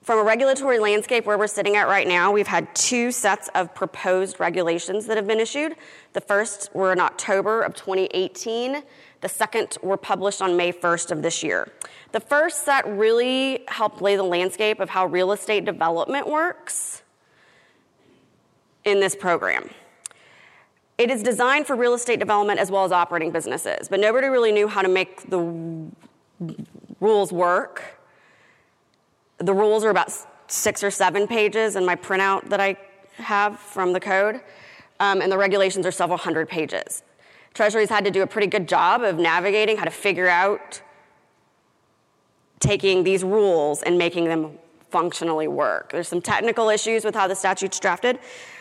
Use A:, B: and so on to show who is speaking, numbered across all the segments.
A: From a regulatory landscape where we're sitting at right now, we've had 2 sets of proposed regulations that have been issued. The first were in October of 2018. The second were published on May 1st of this year. The first set really helped lay the landscape of how real estate development works in this program. It is designed for real estate development as well as operating businesses, but nobody really knew how to make the rules work. The rules are about 6 or 7 pages in my printout that I have from the code, and the regulations are several hundred pages. Treasury's had to do a pretty good job of navigating how to figure out taking these rules and making them functionally work. There's some technical issues with how the statute's drafted.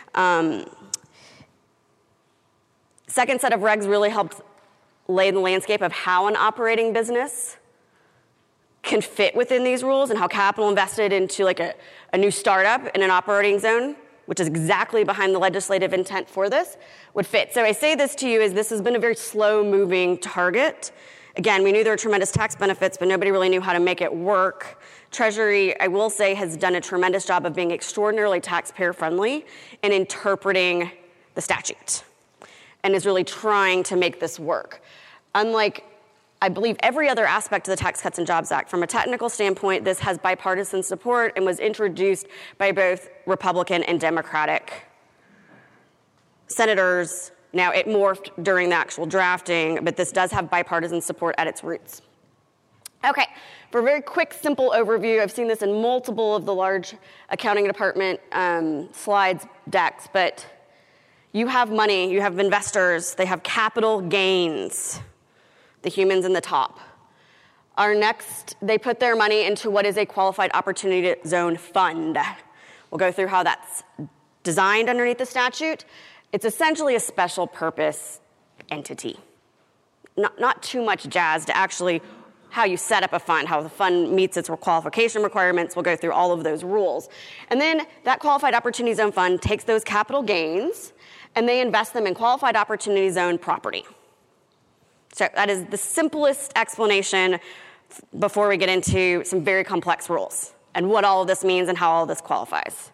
A: Second set of regs really helped lay the landscape of how an operating business can fit within these rules and how capital invested into like a new startup in an operating zone, which is exactly behind the legislative intent for this, would fit. So I say this to you as this has been a very slow-moving target. Again, we knew there were tremendous tax benefits, but nobody really knew how to make it work. Treasury, I will say, has done a tremendous job of being extraordinarily taxpayer-friendly and interpreting the statute and is really trying to make this work. Unlike, I believe, every other aspect of the Tax Cuts and Jobs Act, from a technical standpoint, this has bipartisan support and was introduced by both Republican and Democratic senators. Now, it morphed during the actual drafting, but this does have bipartisan support at its roots. Okay, for a very quick, simple overview, I've seen this in multiple of the large accounting department slides decks, but you have money, you have investors, they have capital gains, the humans in the top. They put their money into what is a qualified opportunity zone fund. We'll go through how that's designed underneath the statute. It's essentially a special purpose entity. Not too much jazz to actually how you set up a fund, how the fund meets its qualification requirements. We'll go through all of those rules. And then that qualified opportunity zone fund takes those capital gains and they invest them in qualified opportunity zone property. So that is the simplest explanation before we get into some very complex rules and what all of this means and how all of this qualifies.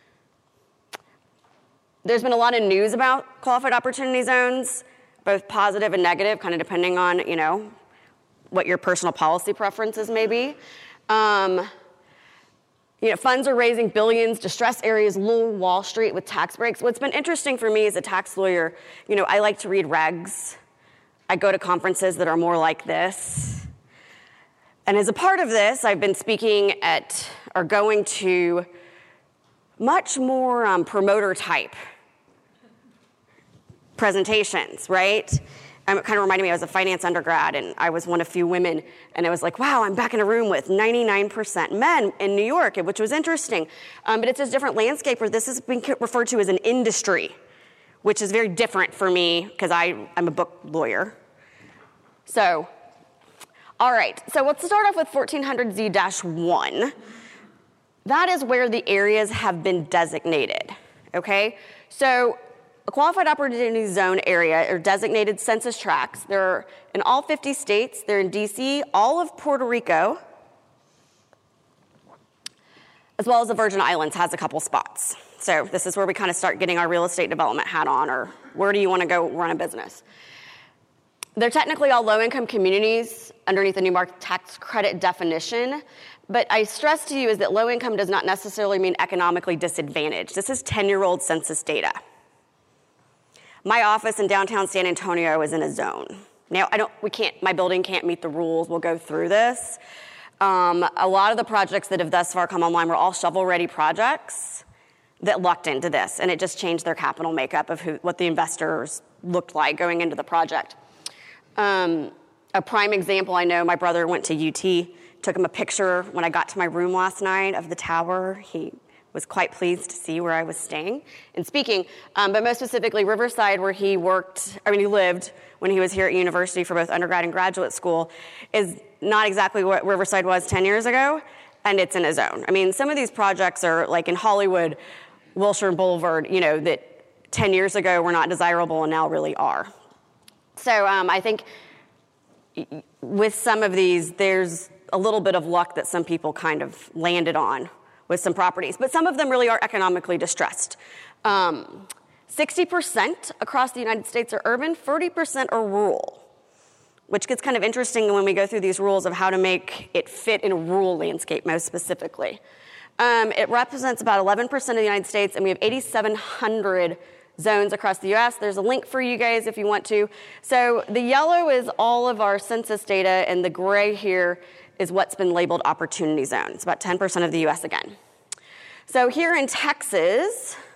A: There's been a lot of news about qualified opportunity zones, both positive and negative, kind of depending on, what your personal policy preferences may be. Funds are raising billions, distressed areas, low Wall Street with tax breaks. What's been interesting for me as a tax lawyer, I like to read regs. I go to conferences that are more like this. And as a part of this, I've been speaking at, or going to, much more promoter type presentations, right? It kind of reminded me, I was a finance undergrad, and I was one of few women, and I was like, wow, I'm back in a room with 99% men in New York, which was interesting. But it's a different landscape where this is being referred to as an industry, which is very different for me because I'm a book lawyer. So, all right, so let's start off with 1400Z-1. That is where the areas have been designated, okay? So a qualified opportunity zone area are designated census tracts. They're in all 50 states. They're in D.C., all of Puerto Rico, as well as the Virgin Islands has a couple spots. So this is where we kind of start getting our real estate development hat on, or where do you want to go run a business? They're technically all low-income communities underneath the New Mark tax credit definition, but I stress to you is that low income does not necessarily mean economically disadvantaged. This is 10-year-old census data. My office in downtown San Antonio is in a zone. Now, my building can't meet the rules. We'll go through this. A lot of the projects that have thus far come online were all shovel-ready projects that lucked into this, and it just changed their capital makeup of what the investors looked like going into the project. A prime example, I know my brother went to UT, took him a picture when I got to my room last night of the tower. He was quite pleased to see where I was staying and speaking. But most specifically, Riverside, where he lived when he was here at university for both undergrad and graduate school, is not exactly what Riverside was 10 years ago, and it's in a zone. Some of these projects are like in Hollywood, Wilshire Boulevard, that 10 years ago were not desirable and now really are. So I think with some of these, there's a little bit of luck that some people kind of landed on with some properties. But some of them really are economically distressed. 60% across the United States are urban, 40% are rural, which gets kind of interesting when we go through these rules of how to make it fit in a rural landscape most specifically. It represents about 11% of the United States, and we have 8,700 zones across the U.S. There's a link for you guys if you want to. So the yellow is all of our census data, and the gray here is what's been labeled opportunity zone. It's about 10% of the U.S. again. So here in Texas,